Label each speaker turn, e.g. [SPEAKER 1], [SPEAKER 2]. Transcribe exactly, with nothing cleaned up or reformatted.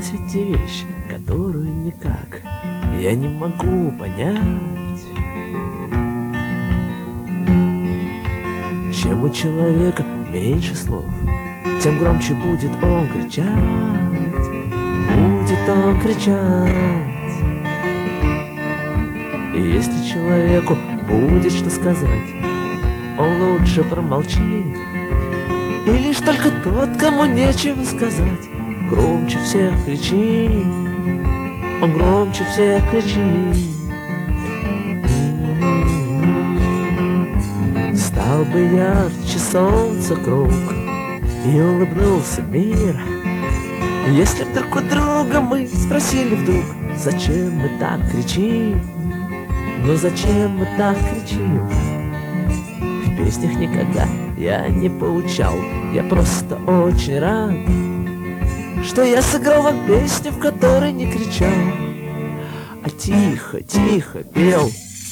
[SPEAKER 1] есть ведь те вещи, которую никак я не могу понять. Чем у человека меньше слов, тем громче будет он кричать. Будет он кричать. И если человеку будет что сказать, он лучше промолчит. И лишь только тот, кому нечего сказать, громче всех кричит. Он громче всех кричит. Стал бы ярче солнца круг, и улыбнулся мир, если б друг у друга мы спросили вдруг, зачем мы так кричим? Ну зачем мы так кричим? В песнях никогда я не поучал, я просто очень рад, что я сыграл вам песню, в которой не кричал, а тихо, тихо пел